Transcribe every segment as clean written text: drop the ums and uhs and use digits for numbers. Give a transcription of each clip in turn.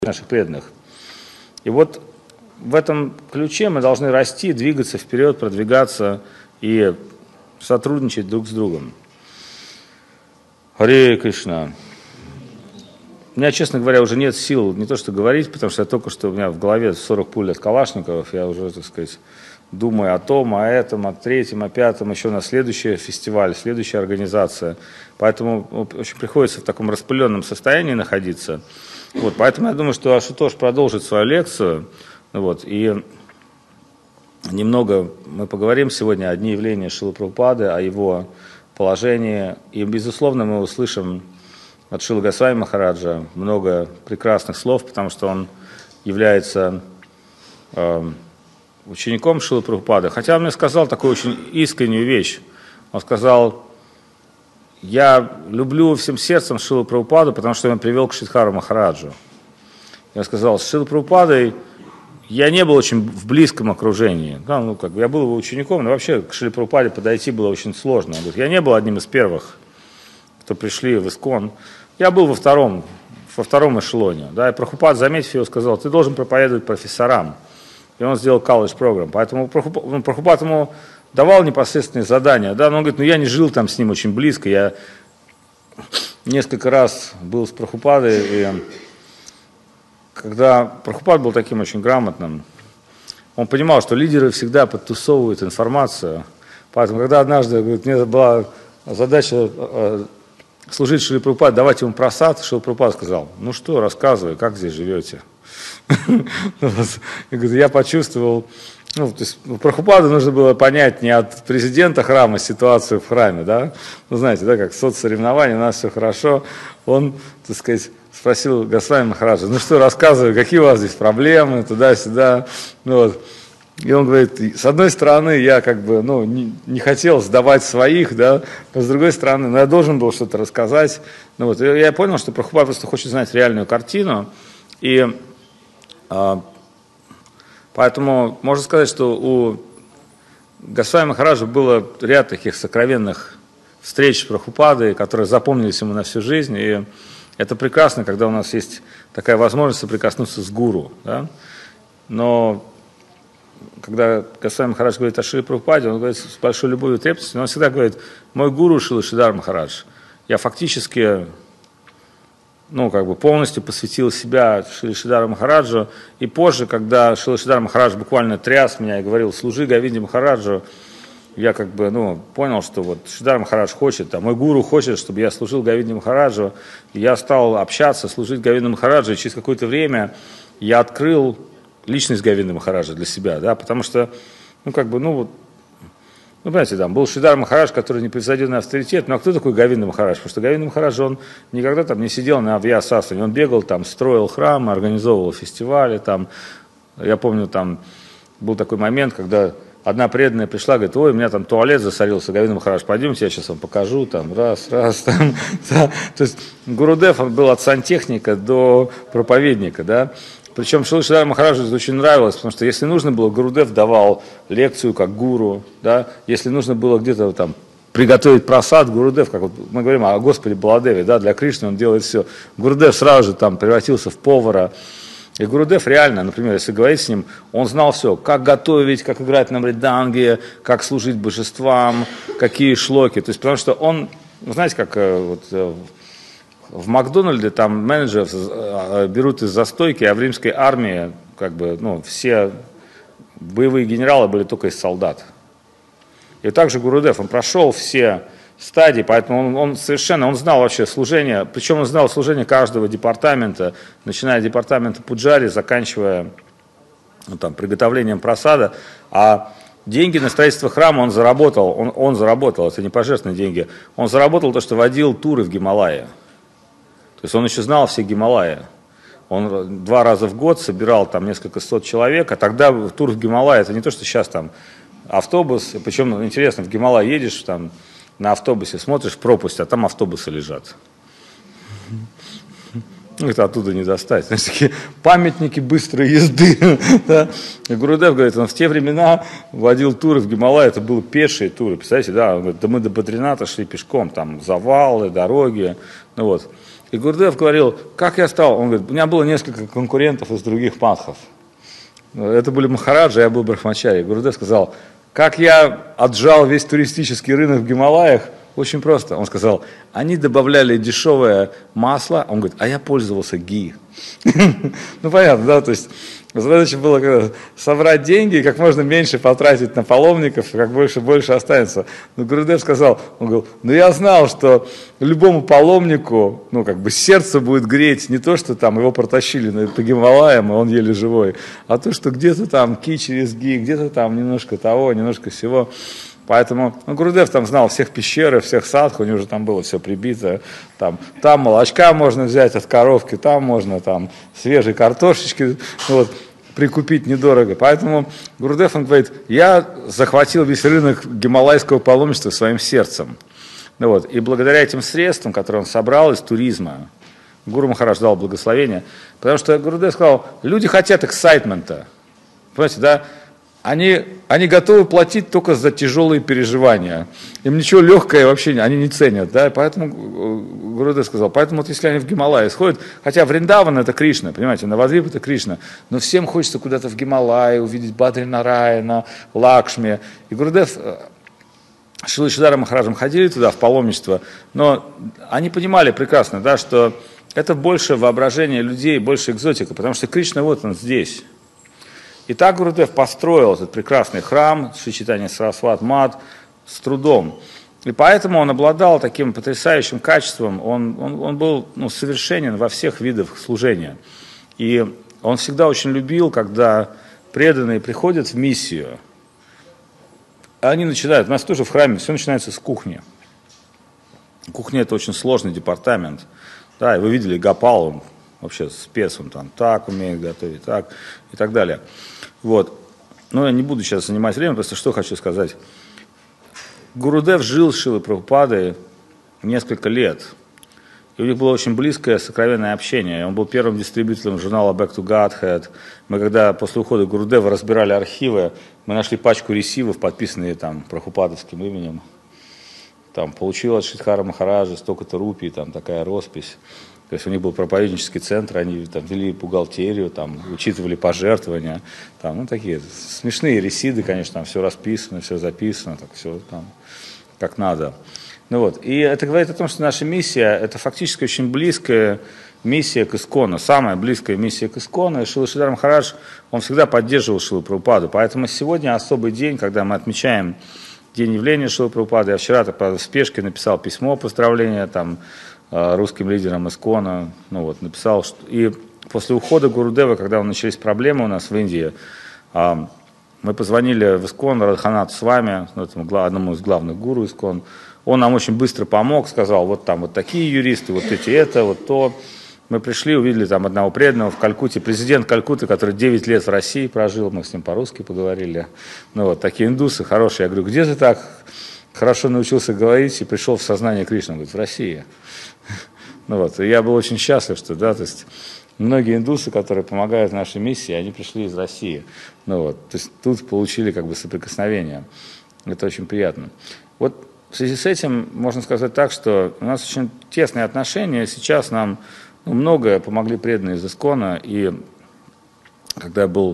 наших преданных. И вот в этом ключе мы должны расти, двигаться вперед, продвигаться и сотрудничать друг с другом. Харе Кришна. У меня, честно говоря, уже нет сил не то что говорить, потому что я только что у меня в голове 40 пуль от калашниковых, я уже, так сказать, думаю о том, о этом, о третьем, о пятом, еще на следующий фестиваль, следующая организация. Поэтому очень приходится в таком распыленном состоянии находиться. Вот, поэтому я думаю, что Ашутош продолжит свою лекцию. Вот, и немного мы поговорим сегодня о дне явления Шрилы Прабхупады, о его положении. И, безусловно, мы услышим от Шрилы Госвами Махараджа много прекрасных слов, потому что он является учеником Шрилы Прабхупады. Хотя он мне сказал такую очень искреннюю вещь. Он сказал: я люблю всем сердцем Шрилу Прабхупаду, потому что он привел к Шридхару Махараджу. Я сказал, с Шрилой Прабхупадой я не был очень в близком окружении. Да, я был его учеником, но вообще к Шриле Прабхупаде подойти было очень сложно. Он говорит, я не был одним из первых, кто пришли в ИСККОН. Я был во втором эшелоне. Да, и Прабхупад, заметив его, сказал, ты должен проповедовать профессорам. И он сделал колледж программ. Поэтому Прабхупад ему давал непосредственные задания, да, но он говорит, я не жил там с ним очень близко, я несколько раз был с Прабхупадой, и когда Прабхупад был таким очень грамотным, он понимал, что лидеры всегда подтусовывают информацию, поэтому когда однажды, говорит, мне была задача служить Шриле Прабхупаде, давать ему просад, Шрила Прабхупада сказал, ну что, рассказывай, как здесь живете? Я почувствовал, то есть Прабхупаду нужно было понять не от президента храма ситуацию в храме, да, знаете, да, как соцсоревнования, у нас все хорошо, он, так сказать, спросил Госвами Махараджа, ну что, рассказывай, какие у вас здесь проблемы, туда-сюда, и он говорит, с одной стороны, я не хотел сдавать своих, да, но с другой стороны, я должен был что-то рассказать, и я понял, что Прабхупада просто хочет знать реальную картину, и поэтому можно сказать, что у Госвами Махараджа было ряд таких сокровенных встреч с Прабхупадой, которые запомнились ему на всю жизнь, и это прекрасно, когда у нас есть такая возможность соприкоснуться с гуру, да? Но когда Госвами Махарадж говорит о Шриле Прабхупаде, он говорит с большой любовью и трепетностью, но он всегда говорит, мой гуру Шрила Шридхар Махарадж, я фактически полностью посвятил себя Шриле Шридхару Махараджу, и позже, когда Шрила Шридхар Махарадж буквально тряс меня и говорил, служи Говинде Махараджу, я понял, что вот Шридхар Махарадж хочет, мой гуру хочет, чтобы я служил Говинде Махараджу, и я стал общаться, служить Говинде Махараджу, и через какое-то время я открыл личность Говинды Махараджа для себя, да, потому что, понимаете, там был Шридхар Махарадж, который непревзойденный авторитет, но кто такой Говинда Махарадж? Потому что Говинда Махарадж, он никогда там не сидел на Вьясасане, он бегал там, строил храмы, организовывал фестивали, там, я помню, там был такой момент, когда одна преданная пришла, говорит, ой, у меня там туалет засорился, Говинда Махарадж, пойдемте, я сейчас вам покажу, там, раз, там, да. То есть Гурудев, он был от сантехника до проповедника, да. Причем Шрила Шридхару Махараджу это очень нравилось, потому что если нужно было, Гурудев давал лекцию как гуру, да, если нужно было где-то там приготовить просад, Гурудев, как вот мы говорим о Господе Баладеве, да, для Кришны он делает все. Гурудев сразу же там превратился в повара. И Гурудев реально, например, если говорить с ним, он знал все, как готовить, как играть на мриданге, как служить божествам, какие шлоки. То есть, потому что он, знаете, как в Макдональде там менеджеров берут из застойки, а в римской армии все боевые генералы были только из солдат. И также Гурудев, он прошел все стадии, поэтому он знал вообще служение, причем он знал служение каждого департамента, начиная от департамента Пуджари, заканчивая приготовлением просада, а деньги на строительство храма он заработал, это не пожертвованные деньги, он заработал то, что водил туры в Гималайи. То есть он еще знал все Гималаи. Он 2 раза в год собирал там несколько сот человек, а тогда тур в Гималайи, это не то, что сейчас там автобус, причем интересно, в Гималайи едешь там на автобусе, смотришь в пропасть, а там автобусы лежат. Это оттуда не достать. Значит, такие памятники быстрой езды. Да? И Гурудев говорит, он в те времена водил туры в Гималайи, это были пешие туры. Представляете, да, он говорит, да мы до Бадрината шли пешком, там завалы, дороги. И Гурдев говорил, как я стал? Он говорит, у меня было несколько конкурентов из других мадхов. Это были махараджи, я был брахмачари. Гурдев сказал, как я отжал весь туристический рынок в Гималаях, очень просто. Он сказал, они добавляли дешевое масло, он говорит, а я пользовался ги. Ну, понятно, да, то есть задача была собрать деньги и как можно меньше потратить на паломников, и как больше останется. Но Гурудев сказал, он говорил, ну я знал, что любому паломнику, ну как бы сердце будет греть не то, что там его протащили по Гималаям, и он еле живой, а то, что где-то там ки через ги, где-то там немножко того, немножко всего. Поэтому Гурудев там знал всех пещеры, всех садх, у него уже там было все прибито. Там молочка можно взять от коровки, там можно там свежей картошечки вот, прикупить недорого. Поэтому Гурудев, он говорит, я захватил весь рынок гималайского паломничества своим сердцем. Ну, вот, и благодаря этим средствам, которые он собрал из туризма, Гуру Махарадж дал благословение, потому что Гурудев сказал, люди хотят эксайтмента. Понимаете, да? Они готовы платить только за тяжелые переживания. Им ничего легкое вообще они не ценят. Да? Поэтому Гурудев сказал, поэтому вот если они в Гималайи сходят, хотя Вриндаван это Кришна, понимаете, Навадвип это Кришна, но всем хочется куда-то в Гималайи увидеть Бадри Нараяна, Лакшми. И Гурудев Шрила Шридхара Махараджем ходили туда в паломничество, но они понимали прекрасно, да, что это больше воображение людей, больше экзотика, потому что Кришна вот он здесь. И так Гурудев построил этот прекрасный храм Шри Чайтанья Сарасват Мат с трудом. И поэтому он обладал таким потрясающим качеством, он был совершенен во всех видах служения. И он всегда очень любил, когда преданные приходят в миссию, они начинают, у нас тоже в храме все начинается с кухни. Кухня это очень сложный департамент. Да, и вы видели Гопал, он вообще спец, он там так умеет готовить, так и так далее. Вот. Но я не буду сейчас занимать время, просто что хочу сказать. Гурудев жил с Шрилой Прабхупадой несколько лет. И у них было очень близкое, сокровенное общение. Он был первым дистрибьютором журнала Back to Godhead. Мы когда после ухода Гурудева разбирали архивы, мы нашли пачку ресивов, подписанные там прабхупадовским именем. Там получил от Шридхара Махараджа столько-то рупий, там такая роспись. То есть у них был проповеднический центр, они там вели бухгалтерию, там учитывали пожертвования, там, такие смешные ресиды, конечно, там все расписано, все записано, так все там как надо. Ну вот, и это говорит о том, что наша миссия, это фактически очень близкая миссия к Искону, самая близкая миссия к Искону, и Шрила Шридхар Махарадж, он всегда поддерживал Шрилу Прабхупаду, поэтому сегодня особый день, когда мы отмечаем день явления Шрилы Прабхупады. Я вчера в спешке написал письмо поздравления там русским лидерам Искона, написал, что... И после ухода Гурудева, когда начались проблемы у нас в Индии, мы позвонили в Искон, Радханату с вами, одному из главных гуру Искон, он нам очень быстро помог, сказал, вот там вот такие юристы, вот эти это, вот то. Мы пришли, увидели там одного преданного в Калькутте, президент Калькутты, который 9 лет в России прожил, мы с ним по-русски поговорили. Такие индусы хорошие. Я говорю, где ты так хорошо научился говорить и пришел в сознание Кришны? Он говорит, в России. И я был очень счастлив, что, да, то есть многие индусы, которые помогают нашей миссии, они пришли из России. То есть тут получили как бы соприкосновение. Это очень приятно. Вот в связи с этим можно сказать так, что у нас очень тесные отношения. Сейчас нам многое помогли преданные из Искона. И когда я был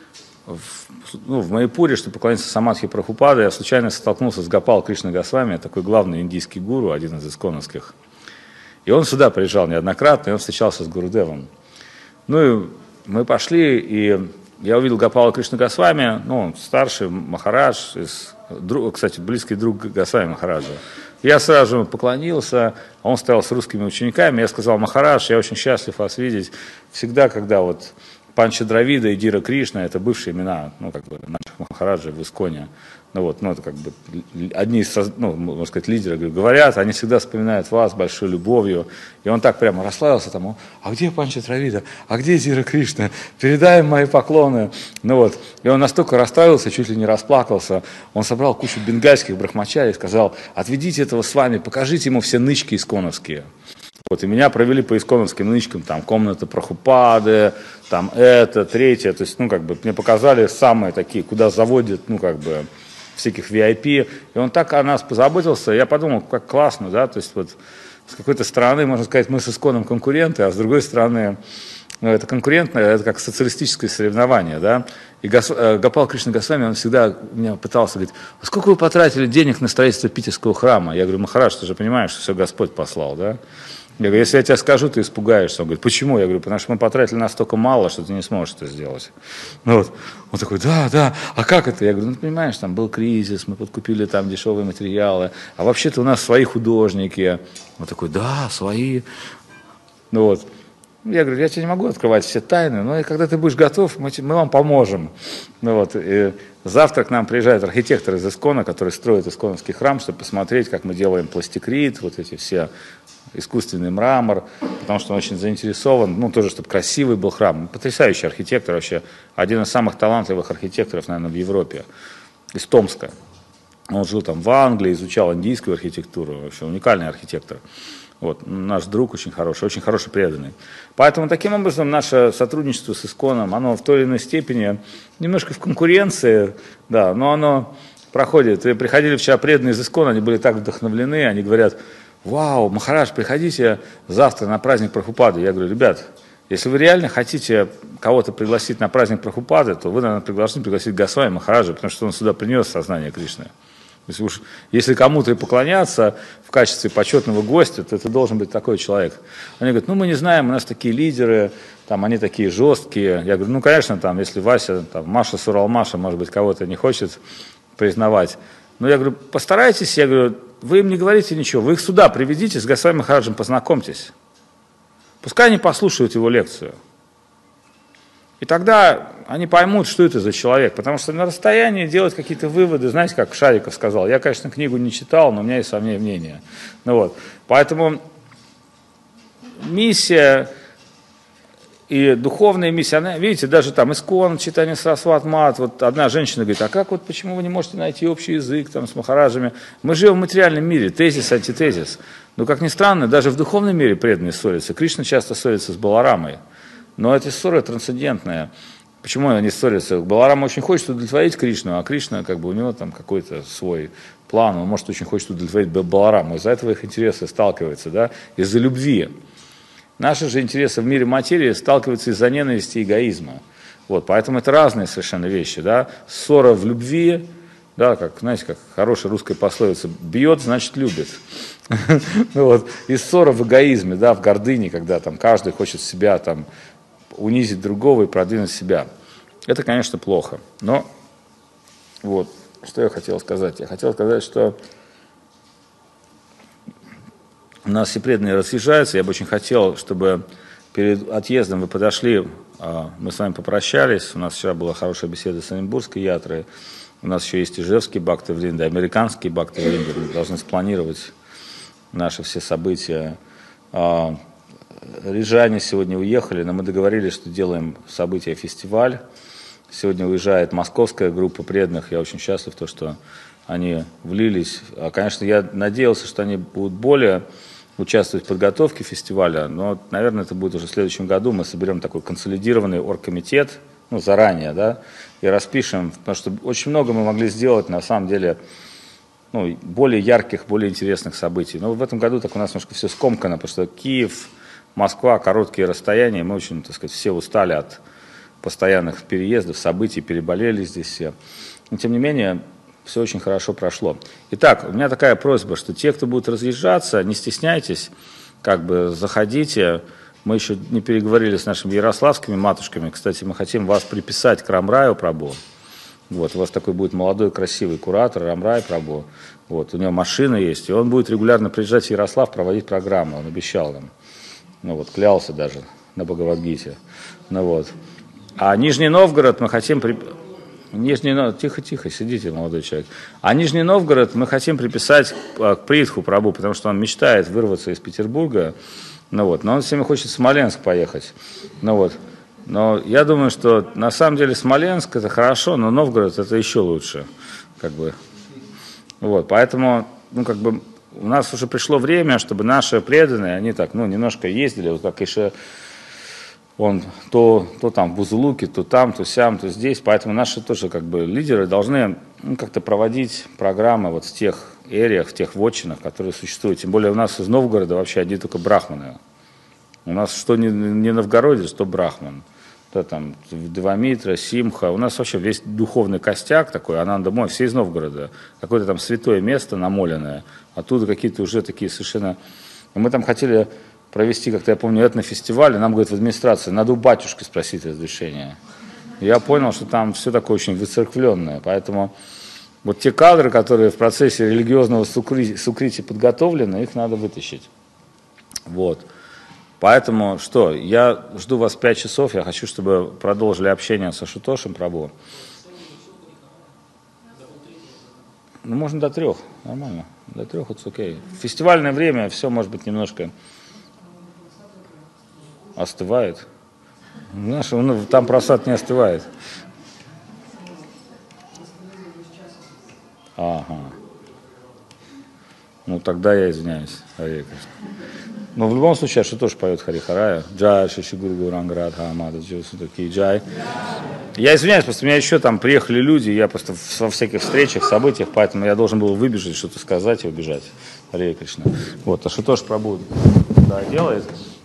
в Майяпуре, чтобы поклониться Самадхи Прабхупады, я случайно столкнулся с Гопал Кришна Госвами, такой главный индийский гуру, один из исконовских. И он сюда приезжал неоднократно, и он встречался с Гурудевом. И мы пошли, и я увидел Гопала Кришна Госвами, он старший Махарадж, кстати, близкий друг Госвами Махараджа. Я сразу ему поклонился, а он стоял с русскими учениками, я сказал, Махарадж, я очень счастлив вас видеть. Всегда, когда Панча Дравида и Дира Кришна, это бывшие имена, наших Махараджей в Исконе. Это как бы одни из, можно сказать, лидеров говорят, они всегда вспоминают вас большой любовью. И он так прямо расслабился, а где Панча Дравида, а где Дира Кришна, передай им мои поклоны. И он настолько расстроился, чуть ли не расплакался. Он собрал кучу бенгальских брахмачарий и сказал, отведите этого с вами, покажите ему все нычки исконовские. И меня провели по исконовским нычкам, там комната Прабхупады, там это, третье, то есть, мне показали самые такие, куда заводят, всяких VIP, и он так о нас позаботился, я подумал, как классно, да, то есть с какой-то стороны, можно сказать, мы с Исконом конкуренты, а с другой стороны, ну, это конкурентное, это как социалистическое соревнование, да. И Гопал Кришна Госвами, он всегда меня пытался говорить: сколько вы потратили денег на строительство Питерского храма? Я говорю: Махарадж, ты же понимаешь, что все Господь послал, да? Я говорю: если я тебе скажу, ты испугаешься. Он говорит: почему? Я говорю: потому что мы потратили настолько мало, что ты не сможешь это сделать. Ну, вот. Он такой: да, а как это? Я говорю: ну, ты понимаешь, там был кризис, мы подкупили там дешевые материалы, а вообще-то у нас свои художники. Он такой: да, свои. Ну вот. Я говорю: я тебе не могу открывать все тайны, но когда ты будешь готов, мы вам поможем. Ну вот. И завтра к нам приезжает архитектор из Искона, который строит Исконовский храм, чтобы посмотреть, как мы делаем пластикрит, вот эти все искусственный мрамор, потому что он очень заинтересован, ну, тоже, чтобы красивый был храм. Потрясающий архитектор вообще, один из самых талантливых архитекторов, наверное, в Европе, из Томска. Он жил там в Англии, изучал индийскую архитектуру, вообще уникальный архитектор. Вот, наш друг очень хороший преданный. Поэтому таким образом наше сотрудничество с Исконом, оно в той или иной степени немножко в конкуренции, да, но оно проходит. И приходили вчера преданные из Искона, они были так вдохновлены, они говорят: вау, Махарадж, приходите завтра на праздник Прабхупады. Я говорю: ребят, если вы реально хотите кого-то пригласить на праздник Прабхупады, то вы, наверное, должны пригласить Госвами Махараджа, потому что он сюда принес сознание Кришны. Если кому-то и поклоняться в качестве почетного гостя, то это должен быть такой человек. Они говорят: ну, мы не знаем, у нас такие лидеры, там, они такие жесткие. Я говорю: ну, конечно, там, если Вася, там, Маша Суралмаша, может быть, кого-то не хочет признавать. Но я говорю: постарайтесь, я говорю, вы им не говорите ничего, вы их сюда приведите, с Госвами Махараджем познакомьтесь. Пускай они послушают его лекцию. И тогда они поймут, что это за человек. Потому что на расстоянии делать какие-то выводы, знаете, как Шариков сказал: я, конечно, книгу не читал, но у меня есть свои мнения. Ну, вот. Поэтому миссия и духовная миссия, она, видите, даже там Искон, читание Сарасват Мат, вот одна женщина говорит: а как вот, почему вы не можете найти общий язык там с Махараджами? Мы живем в материальном мире, тезис, антитезис. Но, как ни странно, даже в духовном мире преданные ссорятся. Кришна часто ссорится с Баларамой. Но эти ссоры трансцендентные. Почему они ссорятся? Баларам очень хочет удовлетворить Кришну, а Кришна, как бы, у него там какой-то свой план, он, может, очень хочет удовлетворить Балараму. Из-за этого их интересы сталкиваются, да, из-за любви. Наши же интересы в мире материи сталкиваются из-за ненависти и эгоизма. Вот, поэтому это разные совершенно вещи, да. Ссора в любви, да, как, знаете, как хорошая русская пословица: бьет, значит, любит. Вот. И ссора в эгоизме, да, в гордыне, когда там каждый хочет себя там унизить другого и продвинуть себя. Это, конечно, плохо. Но вот, что я хотел сказать? Я хотел сказать, что у нас все преданные разъезжаются. Я бы очень хотел, чтобы перед отъездом вы подошли, мы с вами попрощались. У нас вчера была хорошая беседа с Оренбургской ятрой. У нас еще есть ижевский Бхакти-вринда, американский Бхакти-вринда. Мы должны спланировать наши все события. Рижане сегодня уехали, но мы договорились, что делаем событие фестиваль. Сегодня уезжает московская группа преданных. Я очень счастлив, что они влились. Конечно, я надеялся, что они будут более участвовать в подготовке фестиваля, но, наверное, это будет уже в следующем году. Мы соберем такой консолидированный оргкомитет, ну, заранее, да, и распишем, потому что очень много мы могли сделать, на самом деле, ну, более ярких, более интересных событий. Но в этом году так у нас немножко все скомкано, потому что Киев, Москва, короткие расстояния, мы очень, так сказать, все устали от постоянных переездов, событий, переболели здесь все. Но, тем не менее, все очень хорошо прошло. Итак, у меня такая просьба, что те, кто будут разъезжаться, не стесняйтесь, как бы заходите. Мы еще не переговорили с нашими ярославскими матушками. Кстати, мы хотим вас приписать к Рамраю Прабху. Вот, у вас такой будет молодой, красивый куратор Рамрай Прабху. Вот, у него машина есть, и он будет регулярно приезжать в Ярослав, проводить программу. Он обещал нам. Ну вот, клялся даже на Бхагавад-гите. Ну вот. А Нижний Новгород мы хотим... Тихо, сидите, молодой человек. А Нижний Новгород мы хотим приписать к Притху Прабху, потому что он мечтает вырваться из Петербурга. Ну вот. Но он всеми хочет в Смоленск поехать. Ну вот. Но я думаю, что на самом деле Смоленск это хорошо, но Новгород это еще лучше. Как бы. Вот. Поэтому, ну, как бы, у нас уже пришло время, чтобы наши преданные, они так, ну, немножко ездили, вот как еще он то там в Бузулуке, то там, то сям, то здесь. Поэтому наши тоже как бы лидеры должны, ну, как-то проводить программы вот в тех эриях, в тех вотчинах, которые существуют. Тем более у нас из Новгорода вообще одни только брахманы. У нас что не новгородец, то брахман. Да, там Девамитра, Симха. У нас вообще весь духовный костяк такой, Ананда Мой, все из Новгорода. Какое-то там святое место намоленное. Оттуда какие-то уже такие совершенно... Мы там хотели провести, как-то я помню, этнофестиваль, и нам говорят в администрации, надо у батюшки спросить разрешение. И я понял, что там все такое очень выцерквленное. Поэтому вот те кадры, которые в процессе религиозного сукрити подготовлены, их надо вытащить. Вот. Поэтому что, я жду вас 5 часов, я хочу, чтобы продолжили общение с Ашутошем Прабhu. Ну, можно до 3, нормально, до 3 это окей. В фестивальное время все, может быть, немножко остывает. Знаешь, там просад не остывает. Ага. Ну, тогда я извиняюсь. Но в любом случае, что тоже поет Харихарая. Джай, Шишигуру Гуранград, Хамада, такие Джай. Я извиняюсь, просто у меня еще там приехали люди, я просто во всяких встречах, событиях, поэтому я должен был выбежать, что-то сказать и убежать. Харе Кришна. Вот, а что тоже Прабhu да, делает.